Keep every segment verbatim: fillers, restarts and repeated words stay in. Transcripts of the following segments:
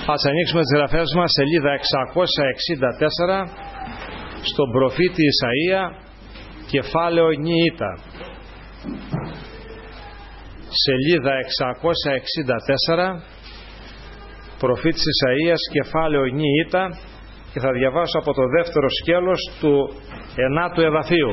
Ας ανοίξουμε τις γραφές μας, σελίδα εξακόσια εξήντα τέσσερα, στον προφήτη Ισαΐα, κεφάλαιο νιήτα. Σελίδα εξακόσια εξήντα τέσσερα, προφήτης Ισαΐας, κεφάλαιο νιήτα, και θα διαβάσω από το δεύτερο σκέλος του ενάτου εδαφίου.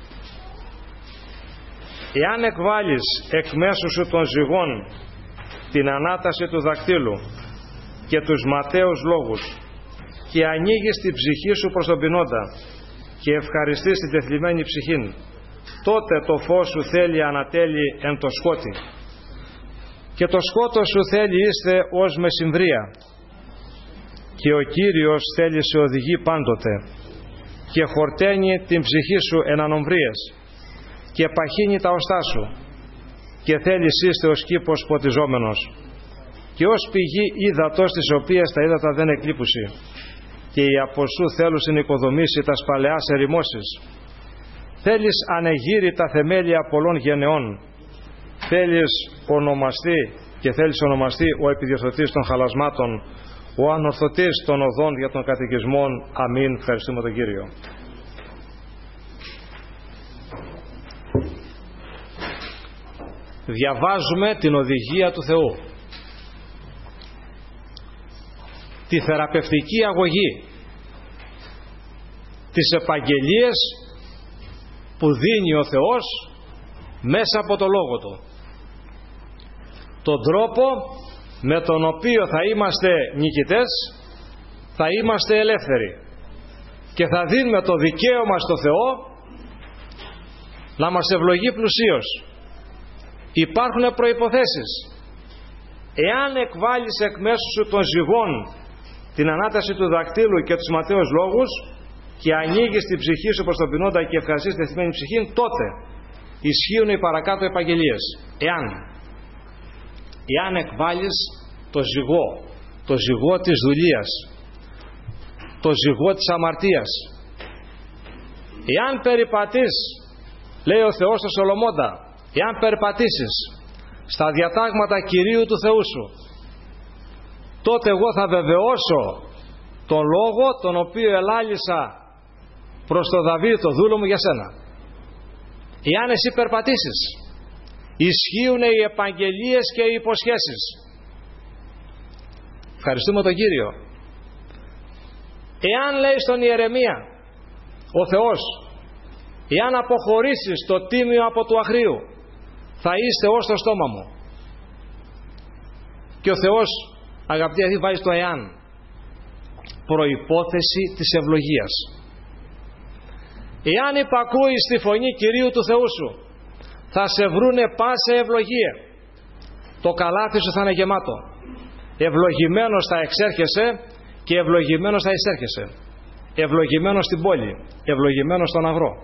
Εάν εκβάλεις εκ μέσου σου των ζυγών την ανάταση του δακτύλου και τους ματαίους λόγους και ανοίγεις την ψυχή σου προς τον πεινόντα και ευχαριστείς την τεθλιμμένη ψυχήν, τότε το φως σου θέλει ανατέλει εν το σκότι και το σκότος σου θέλει είστε ως μεσημβρία και ο Κύριος θέλει σε οδηγεί πάντοτε και χορταίνει την ψυχή σου εν ανομβρίες και παχύνει τα οστά σου και θέλεις είστε ως κήπος ποτιζόμενος και ως πηγή ύδατος της οποίας τα ύδατα δεν εκλείπουσι και οι από σου θέλουν οικοδομήσει τα σπαλαιάς ερημώσεις. Θέλεις ανεγείρει τα θεμέλια πολλών γενεών, θέλεις ονομαστεί και θέλεις ονομαστεί ο επιδιορθωτής των χαλασμάτων, ο ανορθωτής των οδών για των κατοικισμών. Αμήν. Ευχαριστούμε τον Κύριο. Διαβάζουμε την οδηγία του Θεού, τη θεραπευτική αγωγή, τις επαγγελίες που δίνει ο Θεός μέσα από το Λόγο Του, τον τρόπο με τον οποίο θα είμαστε νικητές, θα είμαστε ελεύθεροι και θα δίνουμε το δικαίωμα στο Θεό να μας ευλογεί πλουσίως. Υπάρχουν προϋποθέσεις. Εάν εκβάλεις εκ μέσου σου των ζυγών την ανάταση του δακτύλου και τους ματαίους λόγους και ανοίγεις την ψυχή σου προς τον πεινόντα και ευχαριστείς τη θλιμμένη ψυχή, τότε ισχύουν οι παρακάτω επαγγελίες. Εάν εάν εκβάλεις το ζυγό, το ζυγό της δουλείας, το ζυγό της αμαρτίας, εάν περιπατείς, λέει ο Θεός στο Σολομώντα, εάν περπατήσεις στα διατάγματα Κυρίου του Θεού σου, τότε εγώ θα βεβαιώσω τον λόγο τον οποίο ελάλησα προς τον Δαβίδ το δούλο μου για σένα. Εάν εσύ περπατήσεις, ισχύουν οι επαγγελίες και οι υποσχέσεις. Ευχαριστούμε τον Κύριο. Εάν λέει στον Ιερεμία ο Θεός, εάν αποχωρήσεις το τίμιο από του αχρίου, θα είστε ως το στόμα μου. Και ο Θεός, αγαπητοί αδελφοί, βάζει το εάν, προϋπόθεση της ευλογίας. Εάν υπακούεις στη φωνή Κυρίου του Θεού σου, θα σε βρούνε πάσα ευλογία. Το καλάθι σου θα είναι γεμάτο. Ευλογημένος θα εξέρχεσαι και ευλογημένος θα εισέρχεσαι. Ευλογημένος στην πόλη, ευλογημένος στον αγρό.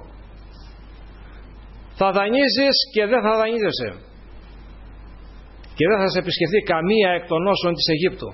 Θα δανείζεις και δεν θα δανείζεσαι. Και δεν θα σε επισκεφθεί καμία εκ των όσων της Αιγύπτου.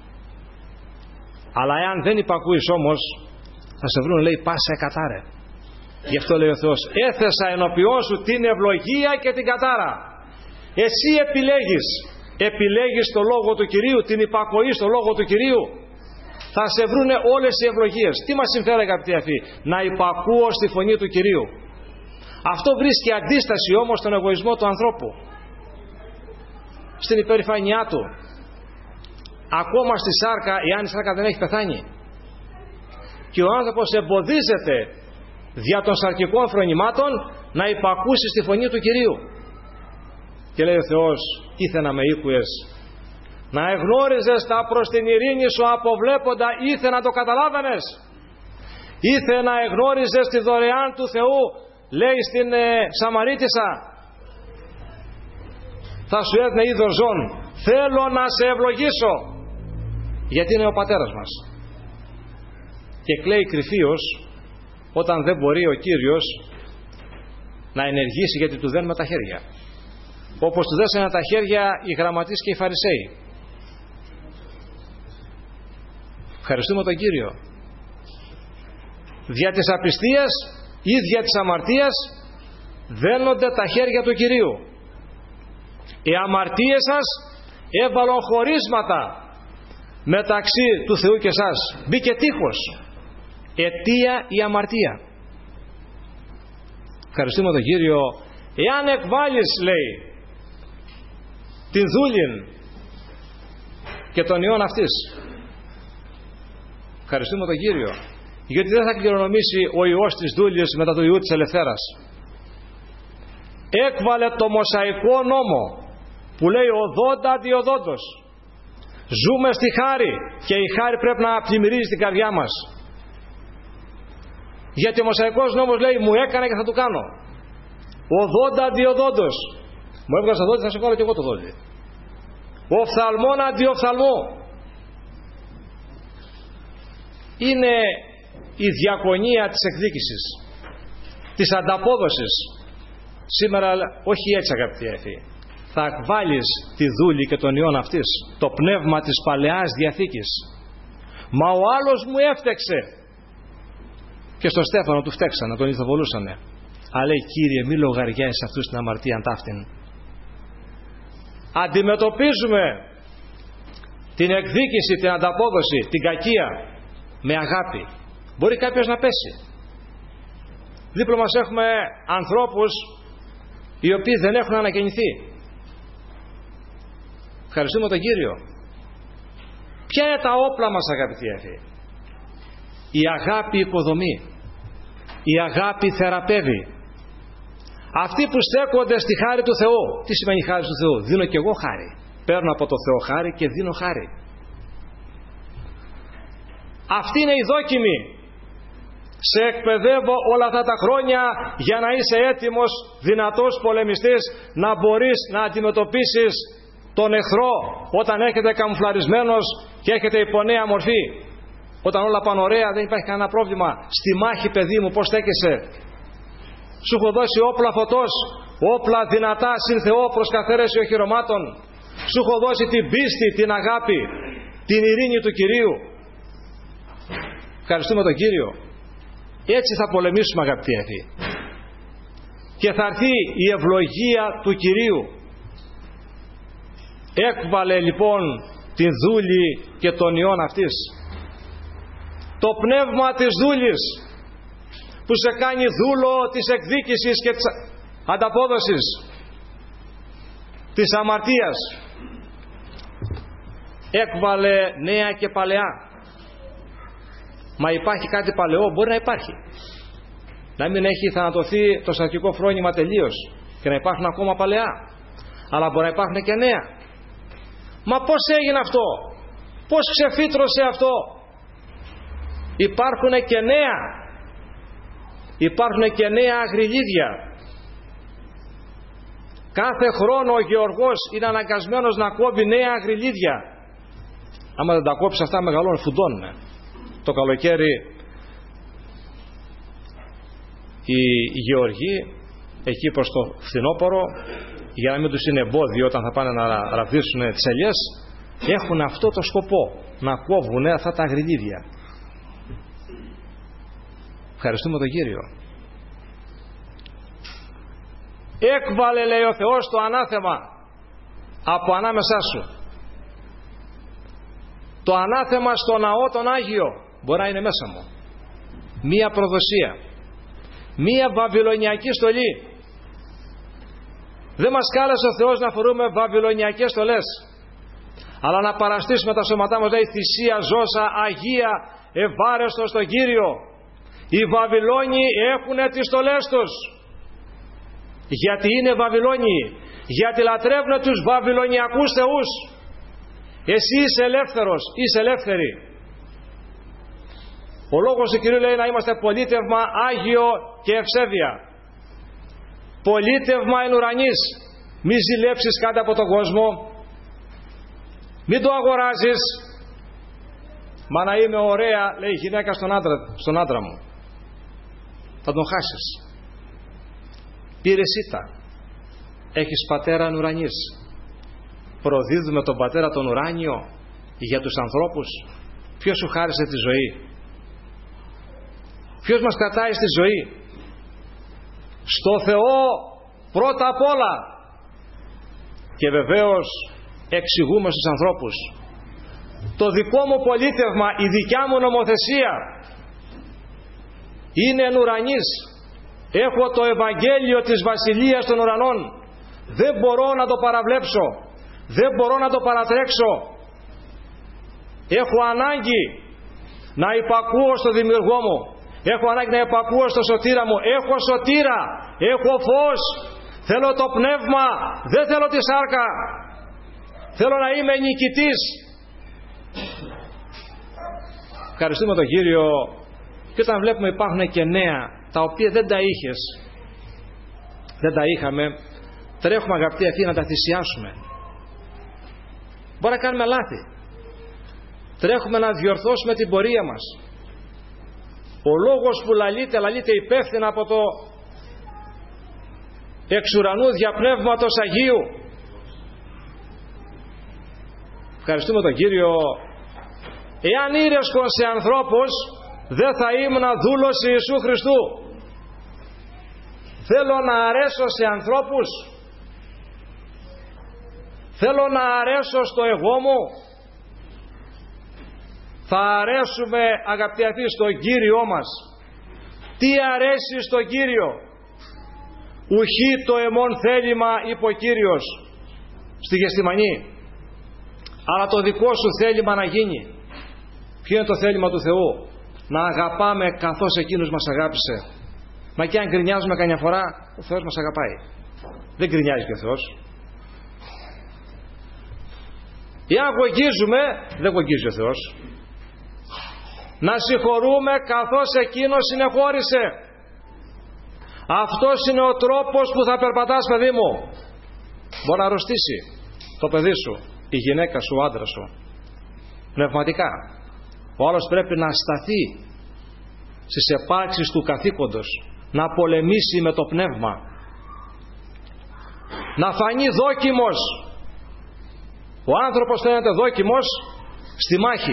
Αλλά εάν δεν υπακούεις όμως, θα σε βρουν, λέει, πάσα εκατάρε. Γι' αυτό λέει ο Θεός, έθεσα ενώπιόν σου την ευλογία και την κατάρα. Εσύ επιλέγεις, επιλέγεις το λόγο του Κυρίου, την υπακοή στο λόγο του Κυρίου, θα σε βρούνε όλες οι ευλογίες. Τι μας συμφέρει, αγαπητοί αδελφοί? Να υπακούω στη φωνή του Κυρίου. Αυτό βρίσκει αντίσταση όμως στον εγωισμό του ανθρώπου, στην υπερηφανιά του. Ακόμα στη σάρκα, εάν η σάρκα δεν έχει πεθάνει και ο άνθρωπος εμποδίζεται δια των σαρκικών φρονημάτων να υπακούσει στη φωνή του Κυρίου. Και λέει ο Θεός, ήθε να με ήκουες, να εγνώριζες τα προς την ειρήνη σου αποβλέποντα, ήθε να το καταλάβαινες, ήθε να εγνώριζες τη δωρεάν του Θεού. Λέει στην ε, Σαμαρίτισσα, θα σου έδινε είδος ζών, θέλω να σε ευλογήσω γιατί είναι ο πατέρας μας. Και κλαίει κρυφίως όταν δεν μπορεί ο Κύριος να ενεργήσει, γιατί του δένουμε τα χέρια, όπως του δέσανε τα χέρια οι γραμματείς και οι Φαρισαίοι. Ευχαριστούμε τον Κύριο. Δια της απιστίας ή δια της αμαρτίας δένονται τα χέρια του Κυρίου. Οι αμαρτίες σας έβαλαν χωρίσματα μεταξύ του Θεού και εσάς. Μπήκε τείχος. Αιτία η αμαρτία. Ευχαριστούμε τον Κύριο. Εάν εκβάλεις, λέει, την δούλην και τον ιόν αυτής, ευχαριστούμε τον Κύριο, γιατί δεν θα κληρονομήσει ο ιός της δούλης μετά του ιού της ελευθέρας. Έκβαλε το μοσαϊκό νόμο που λέει οδόντα αντιοδόντος. Ζούμε στη χάρη και η χάρη πρέπει να πλημμυρίζει την καρδιά μας. Γιατί ο μοσαϊκός νόμος λέει μου έκανε και θα του κάνω. Οδόντα αντιοδόντος. Μου έβγαζε το δόντι, θα σε βάλω και εγώ το δόντι. Οφθαλμόν αντιοφθαλμό. Είναι η διακονία της εκδίκησης, της ανταπόδοσης. Σήμερα όχι έτσι, αγαπητοί έφη. Θα βάλεις τη δούλη και τον ιόν αυτής, το πνεύμα της Παλαιάς Διαθήκης. Μα ο άλλος μου έφτεξε. Και στο Στέφανο του φταίξανε, τον ηθοβολούσανε. Αλλά λέει, Κύριε, μη λογαριάζεις αυτούς την αμαρτία ταύτην. Αντιμετωπίζουμε την εκδίκηση, την ανταπόδοση, την κακία με αγάπη. Μπορεί κάποιος να πέσει. Δίπλα μας έχουμε ανθρώπους οι οποίοι δεν έχουν ανακαινηθεί. Ευχαριστούμε τον Κύριο. Ποια είναι τα όπλα μας, αγαπητοί έφη? Η αγάπη οικοδομεί. Η αγάπη θεραπεύει. Αυτοί που στέκονται στη χάρη του Θεού. Τι σημαίνει χάρη του Θεού? Δίνω και εγώ χάρη. Παίρνω από το Θεό χάρη και δίνω χάρη. Αυτή είναι η δόκιμη. Σε εκπαιδεύω όλα αυτά τα χρόνια για να είσαι έτοιμος, δυνατός πολεμιστής, να μπορείς να αντιμετωπίσεις τον εχθρό όταν έρχεται καμουφλαρισμένος και έρχεται υπό νέα μορφή. Όταν όλα πάνε ωραία, δεν υπάρχει κανένα πρόβλημα. Στη μάχη, παιδί μου, πώς στέκεσαι? Σου έχω δώσει όπλα φωτός, όπλα δυνατά συν Θεό προς καθαίρεση οχυρωμάτων. Σου έχω δώσει την πίστη, την αγάπη, την ειρήνη του Κυρίου. Ευχαριστούμε τον Κύριο. Έτσι θα πολεμήσουμε, αγαπητοί έφη. Και θα έρθει η ευλογία του Κυρίου. Έκβαλε λοιπόν την δούλη και τον ιόν αυτής. Το πνεύμα της δούλης που σε κάνει δούλο της εκδίκησης και της ανταπόδοσης, της αμαρτίας, έκβαλε νέα και παλαιά. Μα υπάρχει κάτι παλαιό? Μπορεί να υπάρχει. Να μην έχει θανατωθεί το σαρκικό φρόνημα τελείως και να υπάρχουν ακόμα παλαιά. Αλλά μπορεί να υπάρχουν και νέα. Μα πώς έγινε αυτό? Πώς ξεφύτρωσε αυτό? Υπάρχουν και νέα. Υπάρχουν και νέα αγριλίδια. Κάθε χρόνο ο γεωργός είναι αναγκασμένος να κόβει νέα αγριλίδια. Άμα δεν τα κόψει αυτά, μεγαλώνουν, φουντώνουν. Το καλοκαίρι οι γεωργοί εκεί προς το φθινόπωρο, για να μην τους είναι εμπόδιο όταν θα πάνε να ραβδίσουν τις ελιές, έχουν αυτό το σκοπό, να κόβουν αυτά τα αγριλίδια. Ευχαριστούμε τον Κύριο. Έκβαλε, λέει ο Θεός, το ανάθεμα από ανάμεσά σου. Το ανάθεμα στο ναό τον Άγιο μπορεί να είναι μέσα μου. Μία προδοσία, μία βαβυλωνιακή στολή. Δεν μας κάλεσε ο Θεός να φορούμε βαβυλωνιακές στολές, αλλά να παραστήσουμε τα σώματά μας, λέει, θυσία ζώσα, αγία, ευάρεστο στον Κύριο. Οι Βαβυλώνοι έχουν τις στολές τους. Γιατί είναι Βαβυλώνοι? Γιατί λατρεύουν τους βαβυλωνιακούς θεούς. Εσύ είσαι ελεύθερος, είσαι ελεύθερη. Ο λόγος του Κυρίου λέει να είμαστε πολίτευμα άγιο και ευσέβεια. Πολίτευμα εν ουρανής. Μη ζηλέψεις κάτι από τον κόσμο. Μην το αγοράζεις. Μα να είμαι ωραία, λέει η γυναίκα στον άντρα, στον άντρα μου. Θα τον χάσεις. Πήρες ήττα. Έχεις πατέρα εν ουρανής. Προδίδουμε τον πατέρα τον ουράνιο για τους ανθρώπους. Ποιος σου χάρισε τη ζωή? Ποιος μας κρατάει στη ζωή? Στο Θεό πρώτα απ' όλα. Και βεβαίως εξηγούμε στους ανθρώπους το δικό μου πολίτευμα, η δικιά μου νομοθεσία είναι εν ουρανής. Έχω το Ευαγγέλιο της Βασιλείας των Ουρανών. Δεν μπορώ να το παραβλέψω. Δεν μπορώ να το παρατρέξω. Έχω ανάγκη να υπακούω στο Δημιουργό μου. Έχω ανάγκη να υπακούω στο Σωτήρα μου. Έχω σωτήρα. Έχω φως. Θέλω το πνεύμα. Δεν θέλω τη σάρκα. Θέλω να είμαι νικητής. Ευχαριστούμε τον Κύριο. Και όταν βλέπουμε υπάρχουν και νέα τα οποία δεν τα είχες, δεν τα είχαμε, τρέχουμε αγαπητοί αυτοί να τα θυσιάσουμε. Μπορεί να κάνουμε λάθη. Τρέχουμε να διορθώσουμε την πορεία μας. Ο λόγος που λαλείται, λαλείται υπεύθυνα από το εξ ουρανού διαπνεύματος Αγίου. Ευχαριστούμε τον Κύριο. Εάν ήρεσκον σε ανθρώπους, δεν θα ήμουν δούλος Ιησού Χριστού. Θέλω να αρέσω σε ανθρώπους. Θέλω να αρέσω στο εγώ μου. Θα αρέσουμε αγαπητοί αυτοί στον Κύριό μας. Τι αρέσει στον Κύριο? Ουχή το εμών θέλημα, είπε ο Κύριος στη Γεστημανή. Αλλά το δικό σου θέλημα να γίνει. Ποιο είναι το θέλημα του Θεού? Να αγαπάμε καθώς Εκείνος μας αγάπησε. Μα και αν γκρινιάζουμε καμιά φορά, ο Θεός μας αγαπάει. Δεν γκρινιάζει και ο Θεός. Εάν γογγίζουμε, δεν γογγίζει ο Θεός. Να συγχωρούμε καθώς Εκείνος συνεχώρησε. Αυτός είναι ο τρόπος που θα περπατάς, παιδί μου. Μπορεί να αρρωστήσει το παιδί σου, η γυναίκα σου, ο άντρας σου, πνευματικά. Ο άλλος πρέπει να σταθεί στις επάρξεις του καθήκοντος, να πολεμήσει με το πνεύμα, να φανεί δόκιμος. Ο άνθρωπος φαίνεται δόκιμος στη μάχη.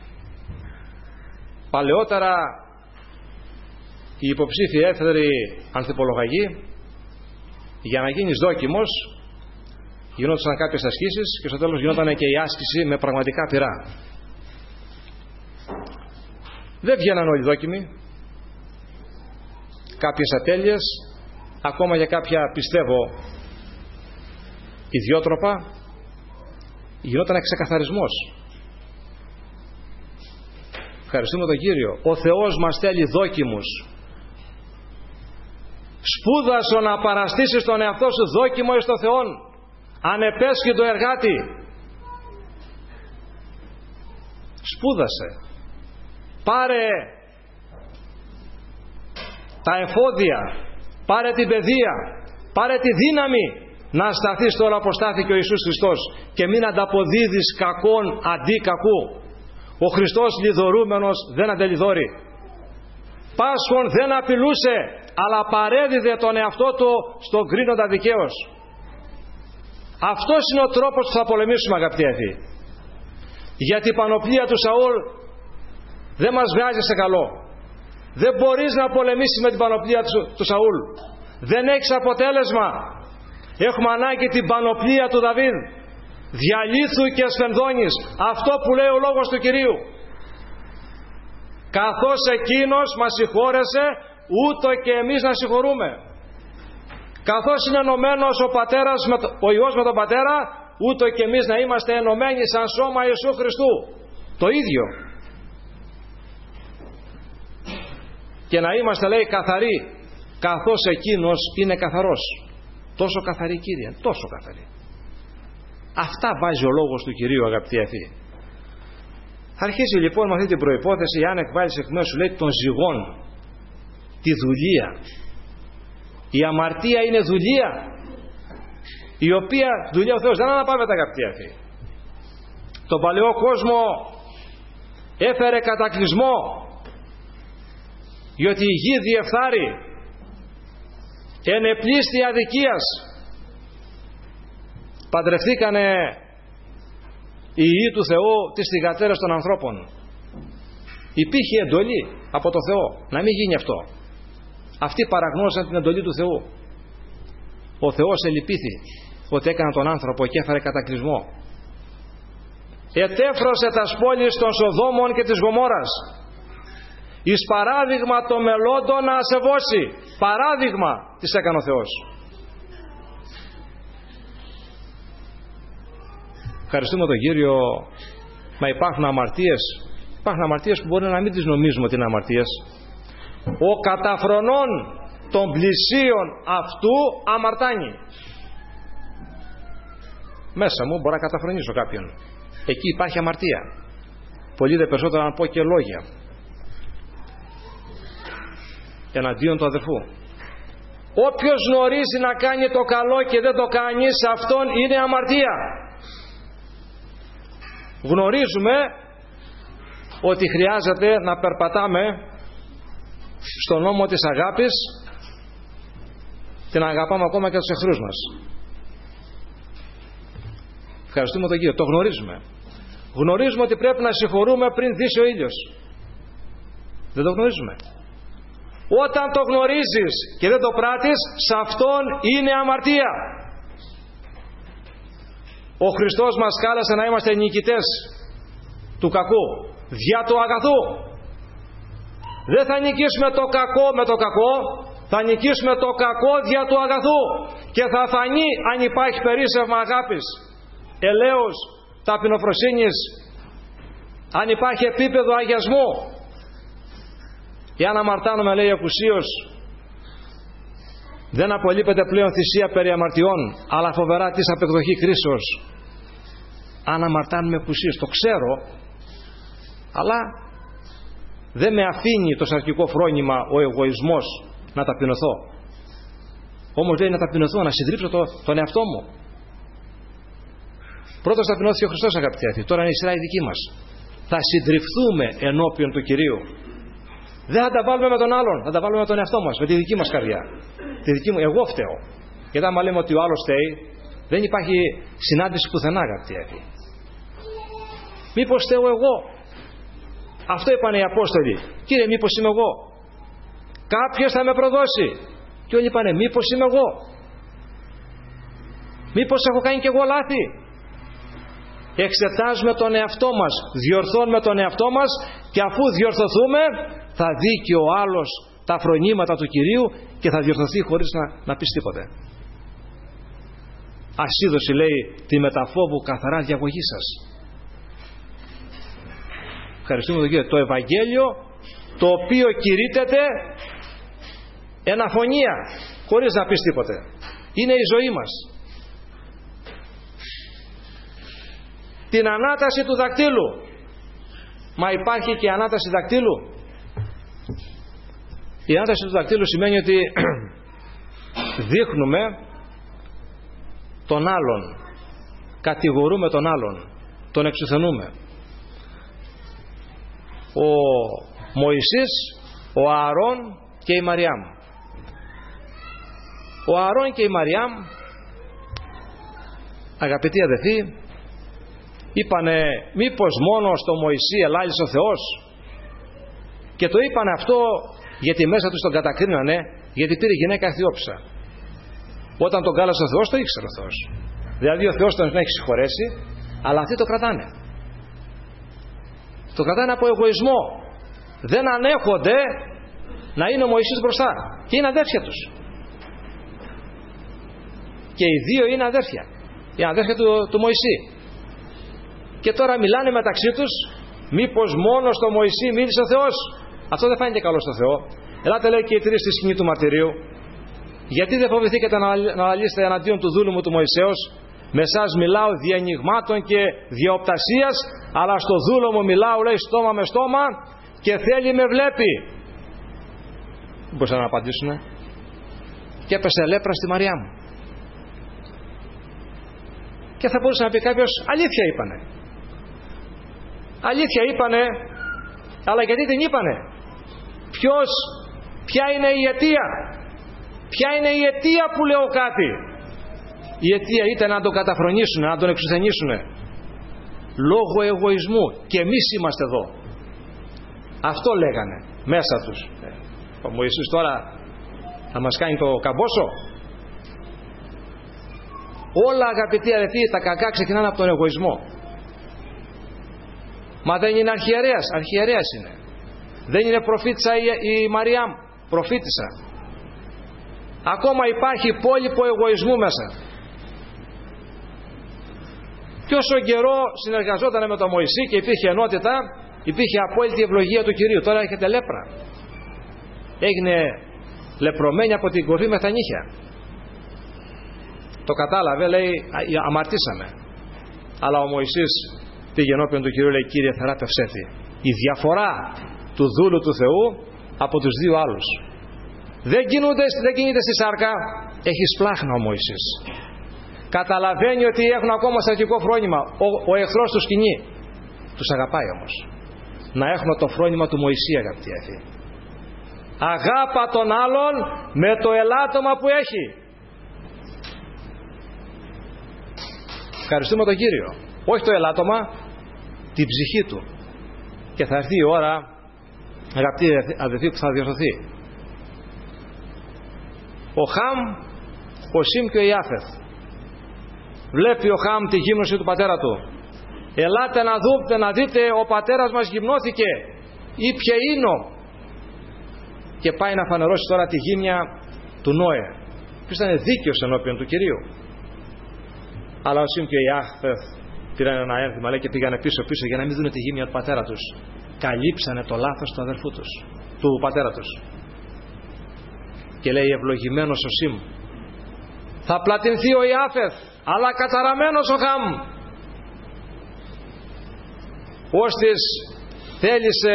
Παλαιότερα οι υποψήφοι έφεδροι ανθιπολογαγοί, για να γίνεις δόκιμος γινόντουσαν κάποιες ασκήσεις και στο τέλος γινόταν και η άσκηση με πραγματικά πυρά. Δεν βγαίναν όλοι δόκιμοι. Κάποιες ατέλειες, ακόμα για κάποια πιστεύω ιδιότροπα, γινόταν ξεκαθαρισμός. Ευχαριστούμε τον Κύριο. Ο Θεός μας θέλει δόκιμους. Σπούδασο να παραστήσεις τον εαυτό σου δόκιμο εις το Θεόν, ανεπέσχυντο εργάτη. Σπούδασε. Πάρε τα εφόδια, πάρε την παιδεία, πάρε τη δύναμη να σταθείς τώρα όπως στάθηκε ο Ιησούς Χριστός και μην ανταποδίδεις κακόν αντί κακού. Ο Χριστός λιδωρούμενος δεν αντελιδώρει. Πάσχων δεν απειλούσε, αλλά παρέδιδε τον εαυτό του στον κρίνοντα δικαίως. Αυτός είναι ο τρόπος που θα πολεμήσουμε, αγαπητοί αδελφοί. Γιατί η πανοπλία του Σαούλ δεν μας βγάζει σε καλό. Δεν μπορείς να πολεμήσεις με την πανοπλία του, του Σαούλ. Δεν έχεις αποτέλεσμα. Έχουμε ανάγκη την πανοπλία του Δαβίδ. Διαλύθου και σφενδώνεις. Αυτό που λέει ο λόγος του Κυρίου. Καθώς Εκείνος μας συγχώρεσε, ούτω και εμείς να συγχωρούμε. Καθώς είναι ενωμένος ο, πατέρας με το, ο Υιός με τον Πατέρα, ούτω και εμείς να είμαστε ενωμένοι σαν σώμα Ιησού Χριστού. Το ίδιο. Και να είμαστε, λέει, καθαροί, καθώς Εκείνος είναι καθαρός. Τόσο καθαρή, Κύριε, τόσο καθαρή. Αυτά βάζει ο λόγος του Κυρίου, αγαπητοί αδελφοί. Θα αρχίσει λοιπόν με αυτή την προϋπόθεση, αν εκβάλεις εκ μέρους σου, λέει, των ζυγών, τη δουλεία. Η αμαρτία είναι δουλεία, η οποία δουλεία ο Θεός δεν αναπαύεται, αγαπητοί αδελφοί. Τον παλαιό κόσμο έφερε κατακλυσμό, διότι η γη διεφθάρει, ενεπλήστη αδικίας. Παντρευτήκανε οι Υιοί του Θεού τις θυγατέρες των ανθρώπων. Υπήρχε εντολή από το Θεό να μην γίνει αυτό. Αυτοί παραγνώσαν την εντολή του Θεού. Ο Θεός ελυπήθη ότι έκανε τον άνθρωπο και έφερε κατακλυσμό. ετέφρωσε τας πόλεις των Σοδόμων και της Γομόρας, εις παράδειγμα το μελλόντων να ασεβώσει. Παράδειγμα της έκανε ο Θεός. Ευχαριστούμε τον Κύριο. Μα υπάρχουν αμαρτίες. Υπάρχουν αμαρτίες που μπορεί να μην τις νομίζουμε ότι είναι αμαρτίες. Ο καταφρονών των πλησίων αυτού αμαρτάνει. Μέσα μου μπορώ να καταφρονήσω κάποιον. Εκεί υπάρχει αμαρτία. Πολύ δε περισσότερο να πω και λόγια εναντίον του αδερφού. Όποιος γνωρίζει να κάνει το καλό και δεν το κάνει, σε αυτόν είναι αμαρτία. Γνωρίζουμε ότι χρειάζεται να περπατάμε στον νόμο της αγάπης και να αγαπάμε ακόμα και τους εχθρούς μας. Ευχαριστούμε τον Κύριο. Το γνωρίζουμε. Γνωρίζουμε ότι πρέπει να συγχωρούμε πριν δύσει ο ήλιος. Δεν το γνωρίζουμε. Όταν το γνωρίζεις και δεν το πράττεις, σε αυτόν είναι αμαρτία. Ο Χριστός μας κάλεσε να είμαστε νικητές του κακού δια του αγαθού. Δεν θα νικήσουμε το κακό με το κακό, θα νικήσουμε το κακό δια του αγαθού. Και θα φανεί αν υπάρχει περίσσευμα αγάπης, ελέους, ταπεινοφροσύνης, αν υπάρχει επίπεδο αγιασμού. Εάν αμαρτάνουμε, λέει ακουσίως, δεν απολείπεται πλέον θυσία περί αμαρτιών, αλλά φοβερά της απεκδοχή κρίσεως. Αν αμαρτάνουμε ακουσίως, το ξέρω, αλλά δεν με αφήνει το σαρκικό φρόνημα, ο εγωισμός, να ταπεινωθώ. Όμως λέει να ταπεινωθώ, να συντρίψω το, τον εαυτό μου. Πρώτος ταπεινώθηκε ο Χριστός, αγαπητοί αδελφοί, τώρα είναι η σειρά η δική μας. Θα συντριφθούμε ενώπιον του Κυρίου. Δεν θα τα βάλουμε με τον άλλον, θα τα βάλουμε με τον εαυτό μας, με τη δική μας καρδιά. Τη δική μου, εγώ φταίω. Γιατί άμα λέμε ότι ο άλλος φταίει, δεν υπάρχει συνάντηση πουθενά, αγαπητοί αδελφοί. Μήπως φταίω εγώ? Αυτό είπαν οι Απόστολοι. Κύριε, μήπως είμαι εγώ? Κάποιος θα με προδώσει. Και όλοι είπανε, μήπως είμαι εγώ? Μήπως έχω κάνει και εγώ λάθη? Εξετάζουμε τον εαυτό μας, διορθώνουμε τον εαυτό μας, και αφού διορθωθούμε θα δει και ο άλλος τα φρονήματα του Κυρίου και θα διορθωθεί χωρίς να, να πεις τίποτε. Ασίδωση, λέει, τη μεταφόβου καθαρά διαγωγή σας. Ευχαριστούμε τον Κύριο. Το Ευαγγέλιο, το οποίο κηρύττεται εν αφωνία, χωρίς να πεις τίποτε. Είναι η ζωή μας. Την ανάταση του δακτύλου. Μα υπάρχει και ανάταση δακτύλου? Η ανάταση του δακτύλου σημαίνει ότι δείχνουμε τον άλλον, κατηγορούμε τον άλλον, τον εξουθενούμε. Ο Μωυσής, ο Ααρών και η Μαριάμ. Ο Ααρών και η Μαριάμ, αγαπητοί αδελφοί, είπανε μήπως μόνο στο Μωυσή ελάλησε ο Θεός? Και το είπανε αυτό γιατί μέσα τους τον κατακρίνανε, γιατί πήρε γυναίκα Αιθιόψα. Όταν τον κάλεσε ο Θεός, το ήξερε ο Θεός. Δηλαδή ο Θεός τον έχει συγχωρέσει, αλλά αυτοί το κρατάνε. Το κρατάνε από εγωισμό. Δεν ανέχονται να είναι ο Μωυσής μπροστά. Και είναι αδέρφια τους. Και οι δύο είναι αδέρφια. Είναι αδέρφια του, του Μωυσή. Και τώρα μιλάνε μεταξύ τους, μήπως μόνο στο Μωυσή μίλησε ο Θεός? Αυτό δεν φαίνεται καλό στο Θεό. Ελάτε, λέει, και οι τρεις στη σκηνή του μαρτυρίου. Γιατί δεν φοβηθήκατε να αναλύσετε εναντίον του δούλου μου του Μωυσέως? Με εσάς μιλάω διανοιγμάτων και διαοπτασίας, αλλά στο δούλο μου μιλάω, λέει, στόμα με στόμα και θέλει με βλέπει. Δεν μπορούσαν να απαντήσουν. Και έπεσε λέπρα στη Μαριά μου. Και θα μπορούσε να πει κάποιος, αλήθεια είπανε. Αλήθεια είπανε, αλλά γιατί την είπανε? Ποιος, ποια είναι η αιτία? Ποια είναι η αιτία που λέω κάτι? Η αιτία ήταν να τον καταφρονήσουν, να τον εξουθενήσουν. Λόγω εγωισμού. Και εμείς είμαστε εδώ. Αυτό λέγανε μέσα τους. Ο Μωυσής τώρα θα μας κάνει το καμπόσο? Όλα, αγαπητοί αδελφοί, τα κακά ξεκινάνε από τον εγωισμό. Μα δεν είναι αρχιερέας? Αρχιερέας είναι. Δεν είναι προφήτησα η, η Μαριάμ? Προφήτησα. Ακόμα υπάρχει υπόλοιπο εγωισμού μέσα. Και όσο καιρό συνεργαζόταν με τον Μωυσή και υπήρχε ενότητα, υπήρχε απόλυτη ευλογία του Κυρίου. Τώρα έρχεται λέπρα. Έγινε λεπρωμένη από την κορφή με τα νύχια. Το κατάλαβε, λέει, αμαρτήσαμε. Αλλά ο Μωυσής πήγε ενώπιον του Κυρίου, λέει, Κύριε, θεράπευσέθη. Η διαφορά του δούλου του Θεού από τους δύο άλλους. Δεν κινούνται, δεν κινείται στη σάρκα, έχει σπλάχνα ο Μωυσής. Καταλαβαίνει ότι έχουν ακόμα στρατιωτικό φρόνημα. Ο, ο εχθρός τους κινεί. Τους αγαπάει όμως. Να έχουμε το φρόνημα του Μωυσή, αγαπητοί αδελφοί. Αγάπα τον άλλον με το ελάττωμα που έχει. Ευχαριστούμε τον Κύριο. Όχι το ελάττωμα, την ψυχή του. Και θα έρθει η ώρα, αγαπητοί αδελφοί, που θα διορθωθεί. Ο Χαμ, ο Σιμ και ο Ιάφεθ. Βλέπει ο Χαμ τη γύμνωση του πατέρα του. Ελάτε να δούμε, να δείτε, ο πατέρας μας γυμνώθηκε. Ήπιε ίνο. Και πάει να φανερώσει τώρα τη γύμνια του Νόε, που ήταν δίκαιος ενώπιον του Κυρίου. Αλλά ο Σιμ και ο Ιάφεθ πήραν ένα ένθυμα, λέει, και πήγανε πίσω πίσω για να μην δουν τη γύμνια του πατέρα τους. Καλύψανε το λάθος του αδερφού τους, του πατέρα τους. Και λέει, ευλογημένος ο Σιμ. Θα πλατινθεί ο Ιάφεθ, αλλά καταραμένος ο Χαμ. Ώστις θέλησε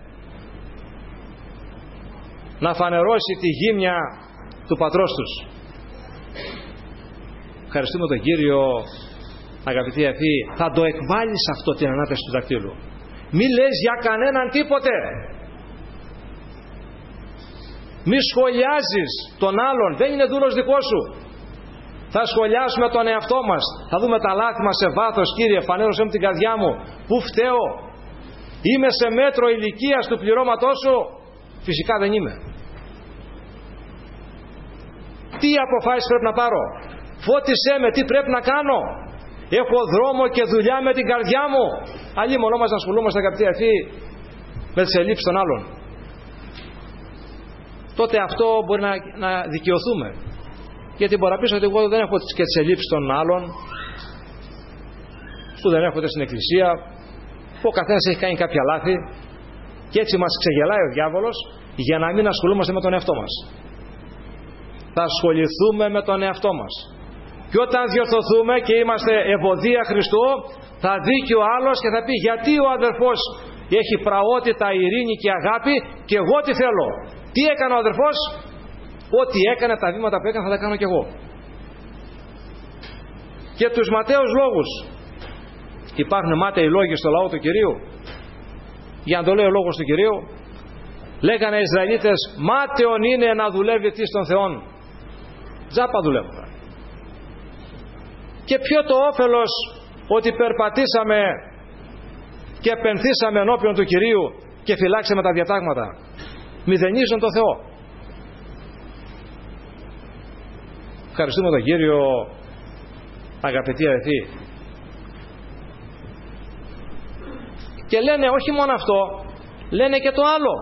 να φανερώσει τη γύμνια του πατρός τους. Ευχαριστούμε τον Κύριο, αγαπητοί αδελφοί. Θα το εκβάλεις αυτό, την ανάταση του δακτύλου. Μη λες για κανέναν τίποτε. Μη σχολιάζεις τον άλλον. Δεν είναι δούλος δικό σου. Θα σχολιάσουμε τον εαυτό μας. Θα δούμε τα λάθη μας σε βάθος. Κύριε, φανέρωσέ μου την καρδιά μου. Πού φταίω? Είμαι σε μέτρο ηλικίας του πληρώματός σου? Φυσικά δεν είμαι. Τι αποφάσεις πρέπει να πάρω? Φώτισέ με, τι πρέπει να κάνω? Έχω δρόμο και δουλειά με την καρδιά μου. Αλλή μονό μας να ασχολούμαστε, αγαπητοί αδελφοί, με τις ελλείψεις των άλλων. Τότε αυτό μπορεί να, να δικαιωθούμε. Γιατί μπορεί να πεις ότι εγώ δεν έχω και τις ελλείψεις των άλλων, που δεν έρχονται στην εκκλησία, που ο καθένας έχει κάνει κάποια λάθη, και έτσι μας ξεγελάει ο διάβολος για να μην ασχολούμαστε με τον εαυτό μας. Θα ασχοληθούμε με τον εαυτό μας. Και όταν διορθωθούμε και είμαστε ευωδία Χριστού, θα δει και ο άλλος και θα πει, γιατί ο αδερφός έχει πραότητα, ειρήνη και αγάπη και εγώ τι θέλω? Τι έκανε ο αδερφός? Ό,τι έκανε, τα βήματα που έκανε θα τα κάνω κι εγώ. Και τους ματαίους λόγους. Υπάρχουν μάταιοι λόγοι στο λαό του Κυρίου. Για να το λέει ο λόγος του Κυρίου, λέγανε οι Ισραηλίτες, μάταιον είναι να δουλεύει τι των Θεών. Τζάπα δουλεύουν. Και ποιο το όφελος ότι περπατήσαμε και πενθήσαμε ενώπιον του Κυρίου και φυλάξαμε τα διατάγματα? Μηδενίζουν το Θεό. Ευχαριστούμε τον Κύριο, αγαπητοί αδελφοί. Και λένε όχι μόνο αυτό, λένε και το άλλο,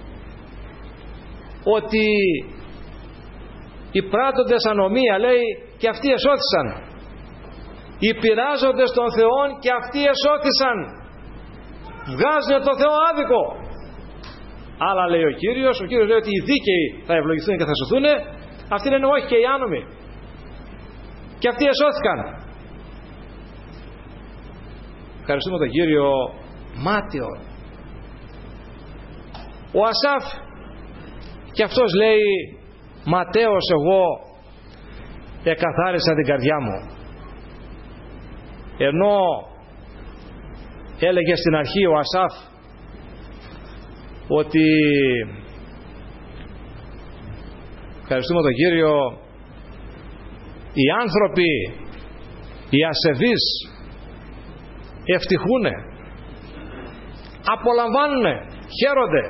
ότι οι πράττοντες ανομία, λέει, και αυτοί εσώθησαν. Οι πειράζοντες των Θεών και αυτοί εσώθησαν. Βγάζουν το Θεό άδικο. Αλλά λέει ο Κύριος, ο Κύριος λέει ότι οι δίκαιοι θα ευλογηθούν και θα σωθούν. Αυτοί λένε όχι, και οι άνομοι. Και αυτοί εσώθηκαν. Ευχαριστούμε τον Κύριο. Μάταιο. Ο Ασάφ και αυτός λέει, ματαίος εγώ εκαθάρισα την καρδιά μου. Ενώ έλεγε στην αρχή ο Ασάφ ότι, ευχαριστούμε τον Κύριο, οι άνθρωποι, οι ασεβείς ευτυχούνε, απολαμβάνουνε, χαίρονται,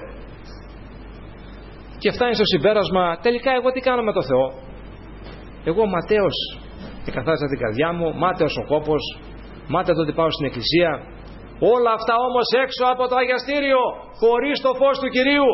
και φτάνει στο συμπέρασμα, τελικά εγώ τι κάνω με το Θεό? Εγώ ματαίος εκαθάρισα την καρδιά μου, μάταιος ο κόπος, μάταιο το ότι πάω στην εκκλησία, Όλα αυτά όμως έξω από το αγιαστήριο, χωρίς το φως του Κυρίου.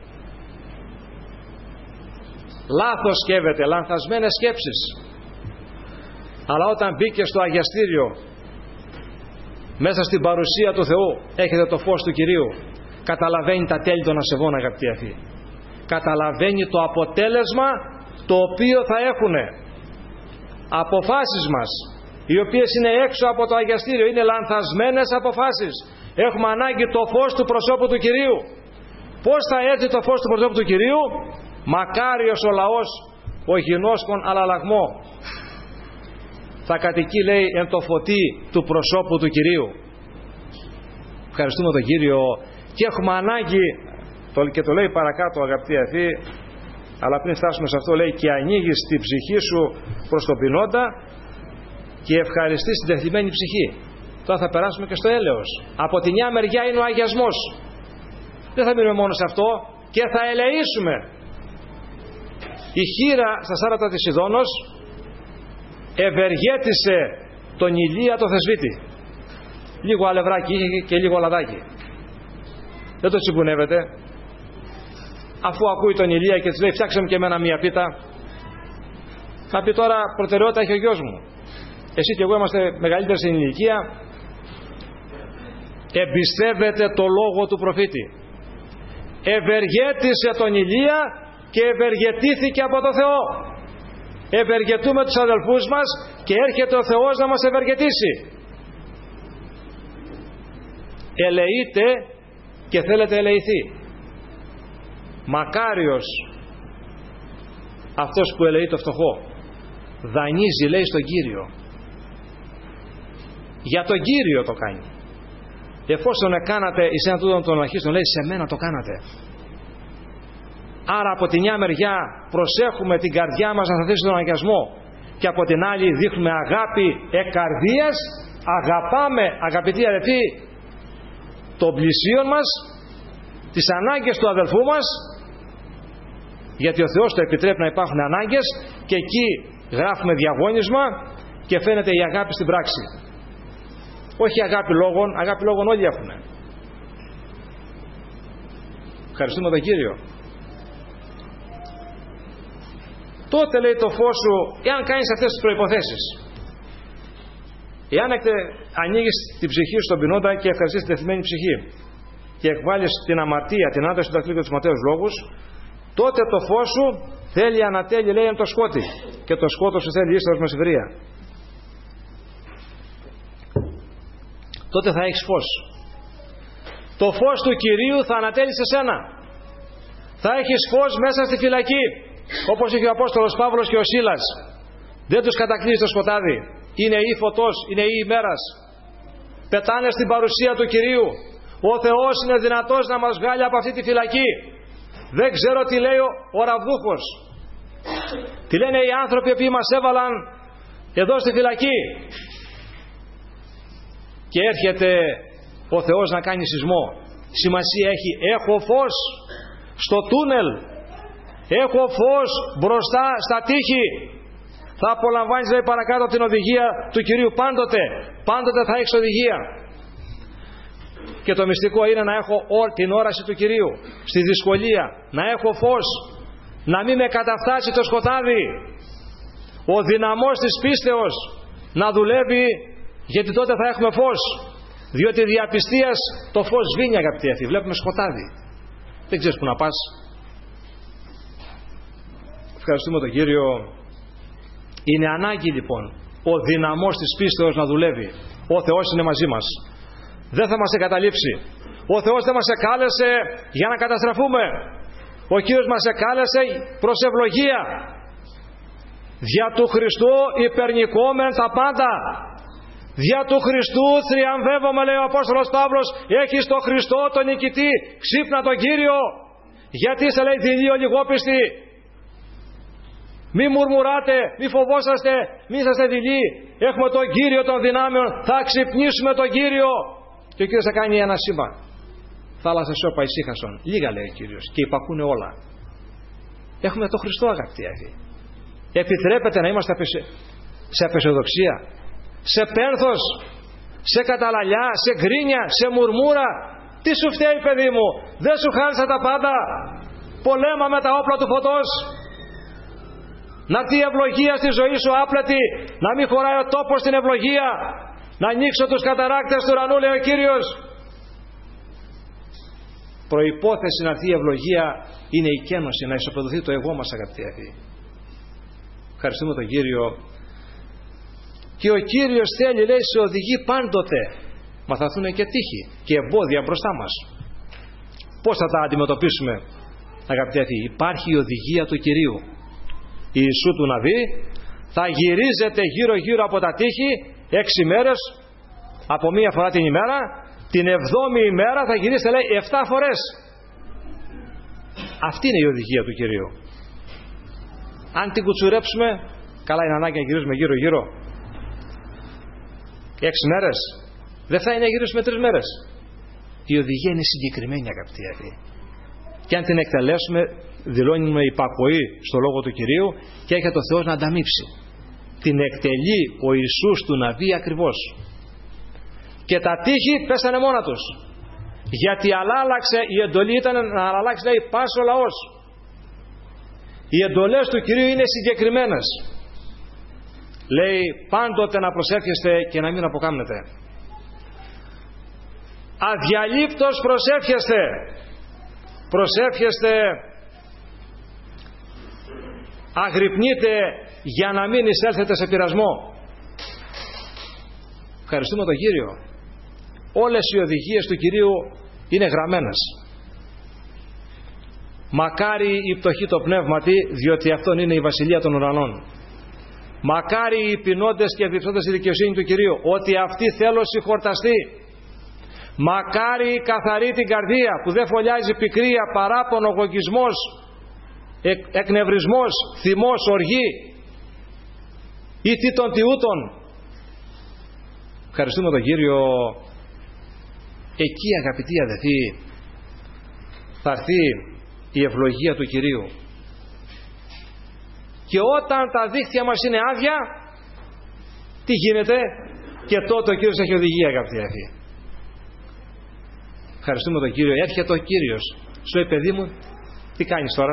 Λάθος σκέφτεται, λανθασμένες σκέψεις. Αλλά όταν μπήκε στο αγιαστήριο, μέσα στην παρουσία του Θεού, έχετε το φως του Κυρίου, καταλαβαίνει τα τέλη των ασεβών, αγαπητοί αυτοί. Καταλαβαίνει το αποτέλεσμα το οποίο θα έχουν αποφάσεις μας, οι οποίες είναι έξω από το αγιαστήριο, είναι λανθασμένες αποφάσεις. Έχουμε ανάγκη το φως του προσώπου του Κυρίου. Πώς θα έρθει το φως του προσώπου του Κυρίου? Μακάριος ο λαός, ο γινώσκον αλλαλαγμό. Θα κατοικεί, λέει, εν το φωτί του προσώπου του Κυρίου. Ευχαριστούμε τον Κύριο και έχουμε ανάγκη, και το λέει παρακάτω, αγαπητοί αδελφοί, αλλά πριν φτάσουμε σε αυτό, λέει, και ανοίγεις την ψυχή σου προς τον πεινόντα και ευχαριστείς την τεθλιμμένη ψυχή. Τώρα θα περάσουμε και στο έλεος. Από τη μια μεριά είναι ο αγιασμός. Δεν θα μείνουμε μόνο σε αυτό, και θα ελεήσουμε. Η χήρα στα Σάρατα της Σιδώνος ευεργέτησε τον Ηλία το θεσβήτη. Λίγο αλευράκι είχε και λίγο λαδάκι. Δεν το τσιμπουνεύεται. Αφού ακούει τον Ηλία και της λέει, φτιάξε μου και εμένα μία πίτα, θα πει, τώρα προτεραιότητα έχει ο γιος μου. Εσύ και εγώ είμαστε μεγαλύτεροι στην ηλικία. Εμπιστεύεται το λόγο του προφήτη. Ευεργέτησε τον Ηλία και ευεργετήθηκε από το Θεό. Ευεργετούμε τους αδελφούς μας και έρχεται ο Θεός να μας ευεργετήσει. Ελεείτε και θέλετε ελεηθεί. Μακάριος αυτός που ελεεί το φτωχό. Δανείζει, λέει, στον Κύριο. Για τον Κύριο το κάνει. Εφόσον εκάνατε εις έναν τούτον των αρχίστων, λέει, σε μένα το κάνατε. Άρα από τη μια μεριά προσέχουμε την καρδιά μας να σταθεί στον αγιασμό, και από την άλλη δείχνουμε αγάπη εκ καρδίας. Αγαπάμε, αγαπητοί αδελφοί, των πλησίον μας, τις ανάγκες του αδελφού μας, γιατί ο Θεός το επιτρέπει να υπάρχουν ανάγκες, και εκεί γράφουμε διαγώνισμα και φαίνεται η αγάπη στην πράξη. Όχι αγάπη λόγων, αγάπη λόγων όλοι έχουν. Ευχαριστούμε τον Κύριο. Τότε, λέει, το φως σου, εάν κάνεις αυτές τις προϋποθέσεις, εάν ανοίγεις την ψυχή σου στον πεινόντα και ευχαριστείς την τεθειμένη ψυχή και εκβάλεις την αμαρτία, την άνταση του δακτύλου και τους ματαίους λόγους, τότε το φως σου θέλει ανατέλει, λέει, εν το σκότη, και το σκότος σου θέλει ύστερος με σιδηρία. Τότε θα έχεις φως. Το φως του Κυρίου θα ανατέλει σε σένα. Θα έχεις φως μέσα στη φυλακή, όπως είχε ο Απόστολος Παύλος και ο Σίλας. Δεν τους κατακλείζει το σκοτάδι. Είναι ή φωτός, είναι ή ημέρας. Πετάνε στην παρουσία του Κυρίου. Ο Θεός είναι δυνατός να μας βγάλει από αυτή τη φυλακή. Δεν ξέρω τι λέει ο, ο Ραβδούχος. Τι λένε οι άνθρωποι που μας έβαλαν εδώ στη φυλακή. Και έρχεται ο Θεός να κάνει σεισμό. Σημασία έχει, έχω φως στο τούνελ, έχω φως μπροστά στα τείχη. Θα απολαμβάνεις, λέει, παρακάτω την οδηγία του Κυρίου. Πάντοτε, πάντοτε θα έχεις οδηγία. Και το μυστικό είναι να έχω την όραση του Κυρίου στη δυσκολία, να έχω φως, να μην με καταφτάσει το σκοτάδι. Ο δυναμός της πίστεως να δουλεύει, γιατί τότε θα έχουμε φως. Διότι διαπιστίας το φως σβήνει, αγαπητοί αυτοί. Βλέπουμε σκοτάδι, δεν ξέρεις που να πας. Ευχαριστούμε τον Κύριο. Είναι ανάγκη, λοιπόν, ο δυναμός της πίστεως να δουλεύει. Ο Θεός είναι μαζί μας. Δεν θα μας εγκαταλείψει. Ο Θεός δεν μας εκάλεσε για να καταστραφούμε. Ο Κύριος μας εκάλεσε προς ευλογία. Δια του Χριστού υπερνικόμεν τα πάντα. Δια του Χριστού θριαμβεύομαι, λέει ο Απόστολος Παύλος. Έχεις τον Χριστό τον νικητή. Ξύπνα τον Κύριο. Γιατί σε, λέει, δειλοί ολιγόπιστοι. Μη μουρμουράτε, μη φοβόσαστε, μη είσαστε δειλοί. Έχουμε τον Κύριο των δυνάμεων. Θα ξυπνήσουμε τον Κύριο. Και ο Κύριος θα κάνει ένα σήμα. Θάλασσα σώπα ησύχασον. Λίγα, λέει ο Κύριος, και υπακούνε όλα. Έχουμε τον Χριστό, αγαπητοί αγαθοί. Επιτρέπεται να είμαστε σε απεσιοδοξία, σε πένθος, σε καταλαλιά, σε γκρίνια, σε μουρμούρα. Τι σου φταίει, παιδί μου? Δεν σου χάρισα τα πάντα? Πολέμα με τα όπλα του φωτός. Να έρθει η ευλογία στη ζωή σου άπλετη, να μην χωράει ο τόπος στην ευλογία. Να ανοίξω τους καταράκτες του ουρανού, λέει ο Κύριος. Προϋπόθεση να έρθει η ευλογία είναι η κένωση, να ισοπεδωθεί το εγώ μας, αγαπητοί αυτοί. Ευχαριστούμε τον Κύριο. Και ο Κύριος θέλει, λέει, σε οδηγεί πάντοτε. Μα θα έρθουν και τύχοι και εμπόδια μπροστά μας. Πώς θα τα αντιμετωπίσουμε, αγαπητοί αυτοί? Υπάρχει η οδηγία του Κυρίου. Η Ιησού του Ναβί θα γυρίζεται γύρω γύρω από τα τείχη έξι μέρες, από μία φορά την ημέρα. Την εβδόμη ημέρα θα γυρίσετε, λέει, εφτά φορές. Αυτή είναι η οδηγία του Κυρίου. Αν την κουτσουρέψουμε, καλά είναι ανάγκη να γυρίζουμε γύρω γύρω έξι μέρες? Δεν θα είναι να γυρίσουμε τρεις μέρες. Η οδηγία είναι συγκεκριμένη, αγαπητοί αδελφοί. Και αν την εκτελέσουμε, δηλώνουμε υπακοή στο λόγο του Κυρίου και έρχεται ο Θεός να ανταμείψει. Την εκτελεί ο Ιησούς του Ναβί ακριβώς. Και τα τείχη πέσανε μόνα τους. Γιατί αλλάλαξε, η εντολή ήταν να αλλάξει, λέει, πας ο λαός. Οι εντολές του Κυρίου είναι συγκεκριμένες. Λέει πάντοτε να προσεύχεστε και να μην αποκάμνετε. Αδιαλείπτως προσεύχεστε. Προσεύχεστε, αγρυπνείτε για να μην εισέλθετε σε πειρασμό. Ευχαριστούμε τον Κύριο. Όλες οι οδηγίες του Κυρίου είναι γραμμένες. Μακάρι οι πτωχοί το πνεύματι, διότι αυτόν είναι η βασιλεία των ουρανών. Μακάρι οι πεινώντες και διψώντες η δικαιοσύνη του Κυρίου, ότι αυτοί θέλουν συγχορταστεί. Μακάρι η καθαρή την καρδία, που δεν φωλιάζει πικρία, παράπονο, γογγισμός, εκ, εκνευρισμός, θυμός, οργή ή τι των τιούτων. Ευχαριστούμε τον Κύριο. Εκεί, αγαπητοί αδελφοί, θα έρθει η ευλογία του Κυρίου. Και όταν τα δίχτυα μας είναι άδεια, τι γίνεται? Και τότε ο Κύριος έχει οδηγία, αγαπητοί αδελφοί. Ευχαριστούμε τον Κύριο. Έρχεται ο Κύριος. Σου λέει, παιδί μου, τι κάνεις τώρα?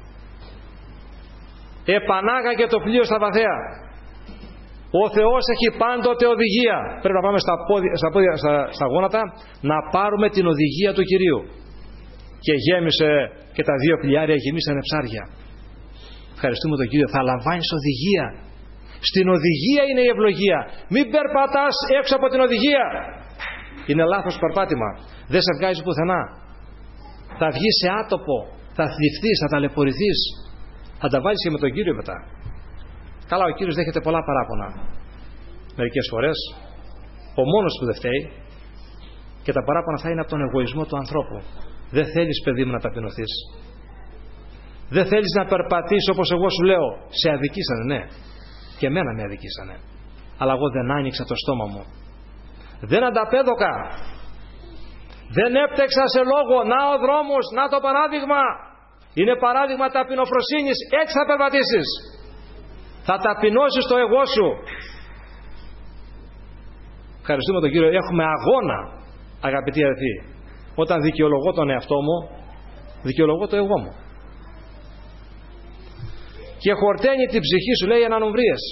Επανάγαγε το πλοίο στα βαθαία. Ο Θεός έχει πάντοτε οδηγία. Πρέπει να πάμε στα, πόδια, στα, πόδια, στα, στα γόνατα να πάρουμε την οδηγία του Κυρίου. Και γέμισε και τα δύο πλοιάρια γεμίσανε ψάρια. Ευχαριστούμε τον Κύριο. Θα λαμβάνεις οδηγία. Στην οδηγία είναι η ευλογία. Μην περπατάς έξω από την οδηγία. Είναι λάθος περπάτημα. Δεν σε βγάζει πουθενά. Θα βγεις σε άτοπο. Θα θλιφθείς, θα ταλαιπωρηθείς. Θα τα βάλεις και με τον Κύριο μετά. Καλά, ο Κύριος δέχεται πολλά παράπονα. Μερικές φορές ο μόνος που δεν φταίει, και τα παράπονα θα είναι από τον εγωισμό του ανθρώπου. Δεν θέλεις, παιδί μου, να ταπεινωθείς. Δεν θέλεις να περπατήσεις όπως εγώ σου λέω. Σε αδικήσανε, ναι. Και εμένα με αδικήσανε. Αλλά εγώ δεν άνοιξα το στόμα μου. Δεν ανταπέδωκα. Δεν έπτεξα σε λόγο. Να ο δρόμος, να το παράδειγμα. Είναι παράδειγμα ταπεινοφροσύνης. Έτσι θα περπατήσεις. Θα ταπεινώσεις το εγώ σου. Ευχαριστούμε τον Κύριο. Έχουμε αγώνα, αγαπητοί αδελφοί. Όταν δικαιολογώ τον εαυτό μου, δικαιολογώ το εγώ μου. Και χορταίνει την ψυχή σου, λέει, εν ανομβρίες.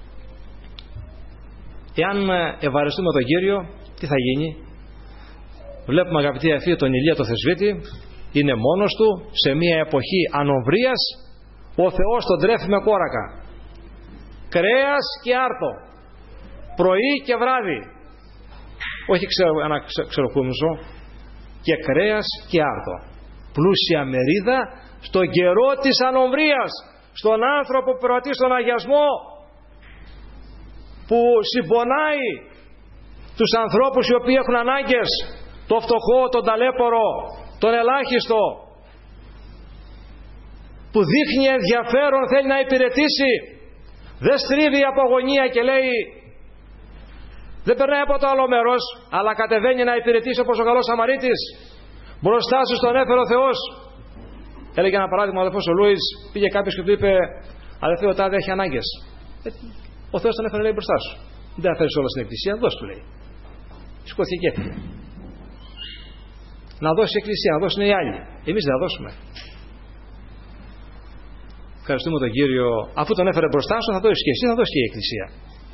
Εάν ευαρεστούμε τον Κύριο, τι θα γίνει? Βλέπουμε, αγαπητοί αδελφοί, τον Ηλία το Θεσβήτη. Είναι μόνος του σε μια εποχή ανομβρίας. Ο Θεός τον τρέφει με κόρακα. Κρέας και άρτο. Πρωί και βράδυ. Όχι ξέρω, ένα ξεροκούμισο. Και κρέας και άρτο. Πλούσια μερίδα στον καιρό της ανομβρίας. Στον άνθρωπο που περπατεί στον αγιασμό, που συμπονάει τους ανθρώπους οι οποίοι έχουν ανάγκες, το φτωχό, τον ταλέπορο, τον ελάχιστο, που δείχνει ενδιαφέρον, θέλει να υπηρετήσει, δεν στρίβει από αγωνία και λέει, δεν περνάει από το άλλο μέρος, αλλά κατεβαίνει να υπηρετήσει όπως ο καλός Σαμαρίτης. Μπροστά σου τον έφερε ο Θεός. Έλεγε ένα παράδειγμα, ο αδελφός ο Λούις, πήγε κάποιος και του είπε, αδελφέ, ο τάδε έχει ανάγκες. Ε, ο Θεός τον έφερε, λέει, μπροστά σου. Δεν θα φέρεις όλα στην εκκλησία, δώσ' του, λέει. Σηκώθηκε και έφυγε. Να δώσει η Εκκλησία, να δώσουν οι άλλοι. Εμείς δεν θα δώσουμε. Ευχαριστούμε τον Κύριο. Αφού τον έφερε μπροστά σου, θα δώσει και εσύ, θα δώσει και η Εκκλησία.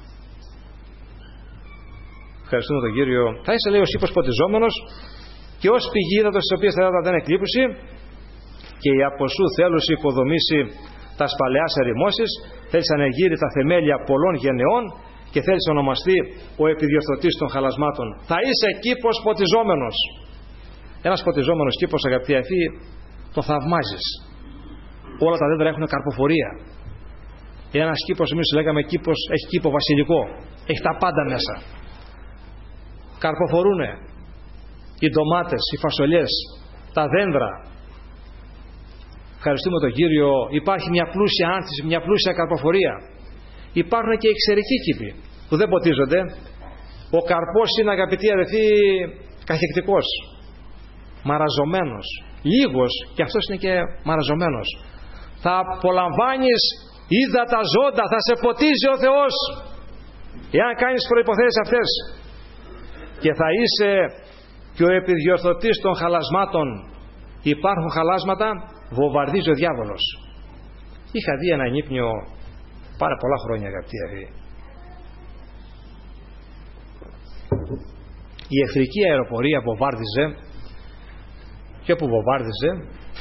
Ευχαριστούμε τον Κύριο. Θα είσαι, λέει, ο ύπος ποτιζόμενος και ως πηγή ύδατος της οποίας θα δεν εκλείπουσει, και η από σου θέλουση υποδομήσει τα παλαιάς ερημώσεις, θέλεις να ανεγείρει τα θεμέλια πολλών γενεών και θέλεις να ονομαστεί ο επιδιορθωτής των χαλασμάτων. Θα είσαι κήπος ποτιζόμενος. Ένας ποτιζόμενος κήπος, αγαπητοί αδελφοί, το θαυμάζεις. Όλα τα δέντρα έχουν καρποφορία. Ένας κήπος, εμείς λέγαμε κήπος, έχει κήπο βασιλικό. Έχει τα πάντα μέσα. Καρποφορούνε οι ντομάτες, οι φασολιές, τα δέντρα. Ευχαριστούμε τον Κύριο. Υπάρχει μια πλούσια άνθηση, μια πλούσια καρποφορία. Υπάρχουν και εξαιρετικοί κήποι που δεν ποτίζονται. Ο καρπός είναι, αγαπητοί αδελφοί, καχεκτικός, μαραζωμένος, λίγος, και αυτός είναι και μαραζωμένος. Θα απολαμβάνεις ύδατα ζώντα, θα σε ποτίζει ο Θεός εάν κάνεις προϋποθέσεις αυτές, και θα είσαι και ο επιδιορθωτής των χαλασμάτων. Υπάρχουν χαλάσματα, βομβαρδίζει ο διάβολος. Είχα δει ένα νύπνιο πάρα πολλά χρόνια, αγαπητοί αδελφοί. Η εχθρική αεροπορία βομβάρδιζε, και όπου βομβάρδιζε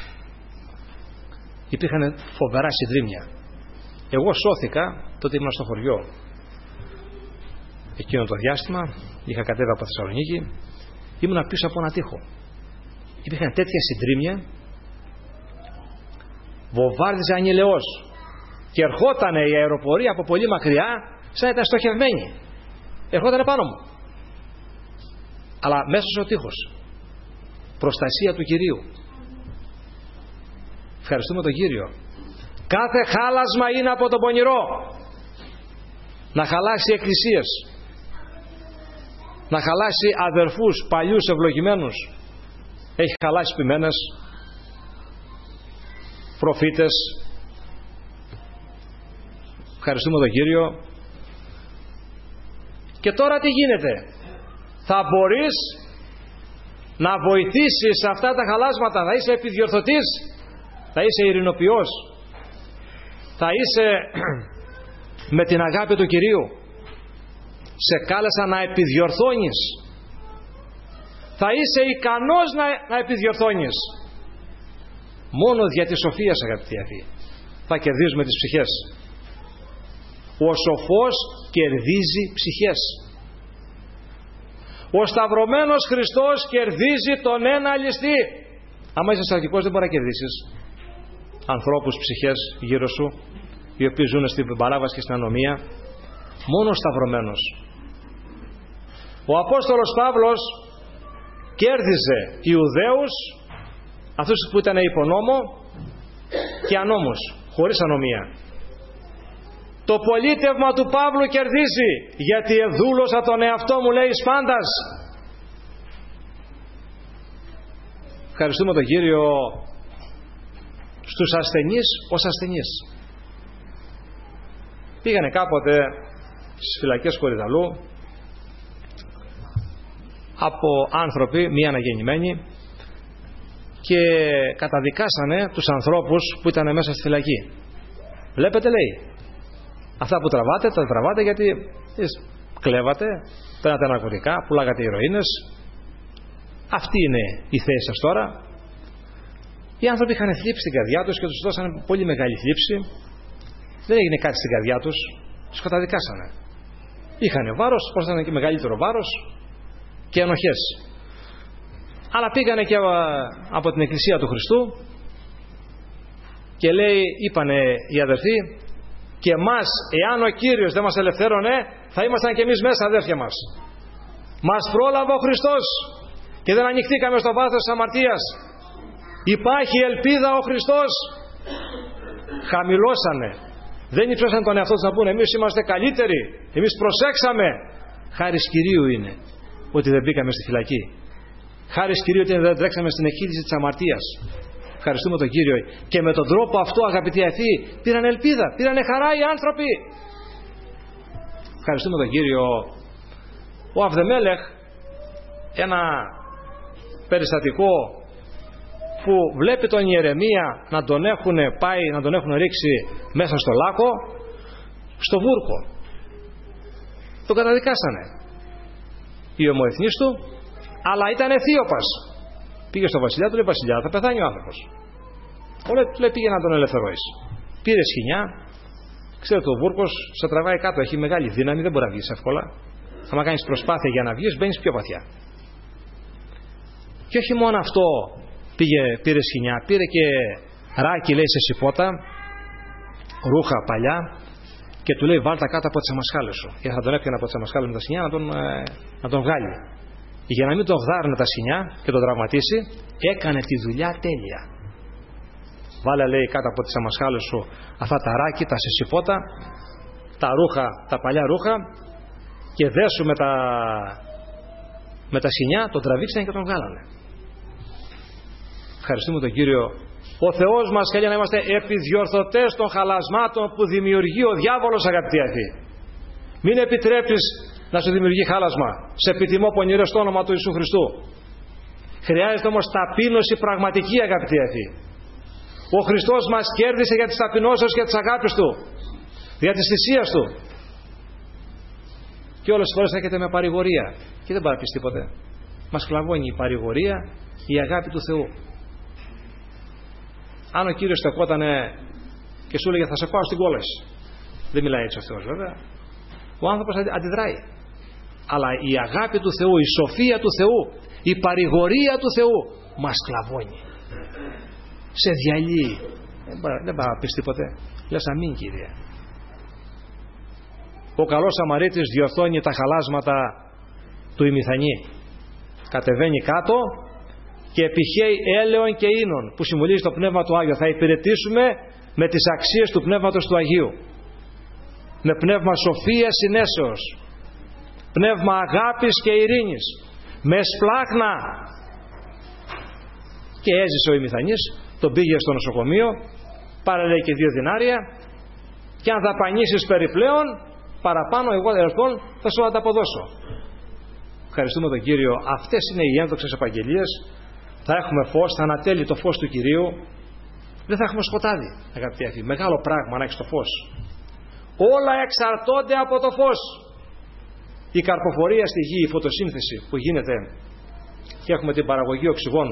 υπήρχαν φοβερά συντρίμμια. Εγώ σώθηκα, τότε ήμουν στο χωριό. Εκείνο το διάστημα είχα κατέβει από Θεσσαλονίκη, ήμουνα πίσω από ένα τοίχο. Υπήρχαν τέτοια συντρίμμια, βομβάρδιζε ανηλαιώς, και ερχόταν η αεροπορία από πολύ μακριά, σαν να ήταν στοχευμένη. Ερχόταν πάνω μου, αλλά μέσα στο τείχος. Προστασία του Κυρίου. Ευχαριστούμε τον Κύριο. Κάθε χάλασμα είναι από τον πονηρό. Να χαλάσει εκκλησίες, να χαλάσει αδερφούς παλιούς ευλογημένους. Έχει χαλάσει ποιμένες, προφήτες. Ευχαριστούμε τον Κύριο. Και τώρα τι γίνεται? Θα μπορείς να βοηθήσεις αυτά τα χαλάσματα? Θα είσαι επιδιορθωτής? Θα είσαι ειρηνοποιός? Θα είσαι με την αγάπη του Κυρίου? Σε κάλεσα να επιδιορθώνεις. Θα είσαι ικανός να, να επιδιορθώνεις. Μόνο δια της σοφίας, αγαπητοί αδελφοί, θα κερδίζουμε τις ψυχές. Ο σοφός κερδίζει ψυχές. Ο σταυρωμένος Χριστός κερδίζει τον ένα ληστή. Άμα είσαι στρατηγικός, δεν μπορεί να κερδίσεις ανθρώπους, ψυχές γύρω σου, οι οποίοι ζουν στην παράβαση και στην ανομία. Μόνο ο σταυρωμένος. Ο Απόστολος Παύλος κέρδιζε Ιουδαίους, αυτούς που ήταν υπονόμο, και ανόμους, χωρίς ανομία. Το πολίτευμα του Παύλου κερδίζει, γιατί εδούλωσα τον εαυτό μου, λέει, σπάντας. Ευχαριστούμε τον Κύριο. Στους ασθενείς ως ασθενείς. Πήγανε κάποτε στις φυλακές Κορυδαλού από άνθρωποι μη αναγεννημένοι και καταδικάσανε τους ανθρώπους που ήταν μέσα στη φυλακή. Βλέπετε, λέει, αυτά που τραβάτε, τα τραβάτε γιατί κλέβατε, παίρνατε ναρκωτικά, πουλάγατε ηρωίνες. Αυτή είναι η θέση σας τώρα. Οι άνθρωποι είχαν θλίψει στην καρδιά τους και τους δώσανε πολύ μεγάλη θλίψη. Δεν έγινε κάτι στην καρδιά τους, τους καταδικάσανε. Είχαν βάρος, πρόσθεσαν και μεγαλύτερο βάρος και ενοχές. Αλλά πήγανε και από την Εκκλησία του Χριστού και λέει, είπανε οι αδερφοί, και εμάς, εάν ο Κύριος δεν μας ελευθέρωνε, θα ήμασταν και εμείς μέσα, αδέρφια μας. Μας πρόλαβε ο Χριστός και δεν ανοιχτήκαμε στο βάθος της αμαρτίας. Υπάρχει ελπίδα, ο Χριστός. Χαμηλώσανε. Δεν υψώσαν τον εαυτό τους να πούνε εμείς είμαστε καλύτεροι, εμείς προσέξαμε. Χάρις Κυρίου είναι ότι δεν μπήκαμε στη φυλακή. Χάρις Κυρίου ότι δεν τρέξαμε στην εκχύτηση της αμαρτίας. Ευχαριστούμε τον Κύριο. Και με τον τρόπο αυτό, αγαπητοί αδελφοί, πήραν ελπίδα, πήραν χαρά οι άνθρωποι. Ευχαριστούμε τον Κύριο. Ο Αβδεμέλεχ ένα περιστατικό που βλέπει τον Ιερεμία να τον έχουν πάει, να τον έχουν ρίξει μέσα στο λάκκο, στο βούρκο. Τον καταδικάσανε οι ομοεθνείς του, αλλά ήταν Αιθίωπας. Πήγε στο βασιλιά, του λέει: βασιλιά, θα πεθάνει ο άνθρωπος. Όλα του λέει: πήγε να τον ελευθερώσει. Πήρε σκοινιά. Ξέρετε, ο βούρκος σε τραβάει κάτω, έχει μεγάλη δύναμη, δεν μπορεί να βγεις εύκολα. Αν κάνεις προσπάθεια για να βγεις, μπαίνεις πιο βαθιά. Και όχι μόνο αυτό, πήγε, πήρε σκοινιά, πήρε και ράκι, λέει, σε σιπότα, ρούχα παλιά, και του λέει: βάλτα κάτω από τις αμασχάλες σου. Και θα τον έπιανε από τις αμασχάλες με τα σκοινιά να τον, ε, να τον βγάλει. Για να μην τον γδάρουν τα σκοινιά και τον τραυματίσει, έκανε τη δουλειά τέλεια. Βάλε, λέει, κάτω από τις αμασχάλες σου αυτά τα ράκι, τα σιπότα, τα ρούχα, τα παλιά ρούχα, και δέσου με τα, με τα σκοινιά, τον τραβήξανε και τον βγάλανε. Ευχαριστούμε τον Κύριο. Ο Θεός μας θέλει να είμαστε επιδιορθωτές των χαλασμάτων που δημιουργεί ο διάβολος, αγαπητοί αδελφοί. Μην επιτρέπεις να σου δημιουργεί χάλασμα. Σε επιτιμώ πονηρέ στο όνομα του Ιησού Χριστού. Χρειάζεται όμως ταπείνωση πραγματική, αγαπητοί αδελφοί. Ο Χριστός μας κέρδισε για τις ταπεινώσεις και τις αγάπης Του, για τις θυσίες Του. Και όλες τις φορές έρχεται με παρηγορία και δεν πάει να πεις τίποτε. Μας κλαβώνει η παρηγορία, η αγάπη του Θεού. Αν ο Κύριος στεκότανε και σου έλεγε: θα σε πάω στην κόλαση, δεν μιλάει έτσι ο Θεός, βέβαια. Ο άνθρωπος αντιδράει. Αλλά η αγάπη του Θεού, η σοφία του Θεού, η παρηγορία του Θεού μας κλαβώνει. Σε διαλύει. Δεν πάει να πεις τίποτε. Λες αμήν, Κύριε. Ο καλός Σαμαρίτης διορθώνει τα χαλάσματα του ημιθανή. Κατεβαίνει κάτω και επιχαίει έλεον και ίνων, που συμβολίζει το Πνεύμα του Άγιο. Θα υπηρετήσουμε με τις αξίες του Πνεύματος του Αγίου. Με πνεύμα σοφίας συνέσεως, πνεύμα αγάπης και ειρήνης, με σπλάχνα. Και έζησε ο ημιθανής, τον πήγε στο νοσοκομείο, πάρε, λέει, και δύο δινάρια, και αν δαπανίσεις περιπλέον παραπάνω, εγώ λοιπόν θα σου ανταποδώσω. Ευχαριστούμε τον Κύριο. Αυτές είναι οι ένδοξες επαγγελίες. Θα έχουμε φως, θα ανατέλει το φως του Κυρίου. Δεν θα έχουμε σκοτάδι, αγαπητοί αδελφοί. Μεγάλο πράγμα να έχεις το φως. Όλα εξαρτώνται από το φως. Η καρποφορία στη γη, η φωτοσύνθεση που γίνεται, και έχουμε την παραγωγή οξυγόνου.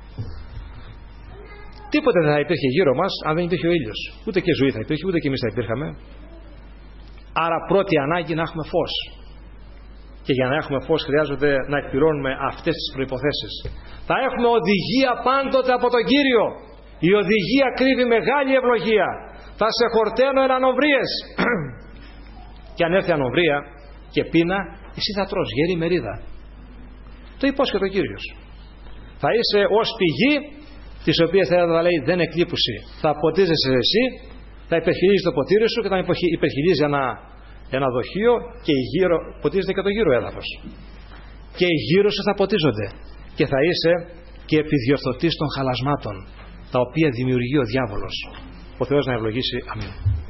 Τίποτε δεν θα υπήρχε γύρω μας αν δεν υπήρχε ο ήλιος. Ούτε και ζωή θα υπήρχε, ούτε και εμείς θα υπήρχαμε. Άρα πρώτη ανάγκη να έχουμε φως. Και για να έχουμε φως χρειάζεται να εκπληρώνουμε αυτές τις προϋποθέσεις. Θα έχουμε οδηγία πάντοτε από τον Κύριο. Η οδηγία κρύβει μεγάλη ευλογία. Θα σε χορταίνω εν ανομβρίες. Και αν έρθει ανομβρία και πείνα, εσύ θα τρως γερή μερίδα. Το υπόσχεται ο Κύριος. Θα είσαι ως πηγή, τις οποίες θα λέει δεν εκλείπουση. Θα ποτίζεσαι εσύ, θα υπερχιλίζεις το ποτήρι σου και θα υπερχιλίζει ένα, ένα δοχείο, και η γύρω, ποτίζεται και το γύρο έδαφος. Και οι γύρω σου θα ποτίζονται. Και θα είσαι και επιδιορθωτής των χαλασμάτων, τα οποία δημιουργεί ο διάβολος. Ο Θεός να ευλογήσει. Αμήν.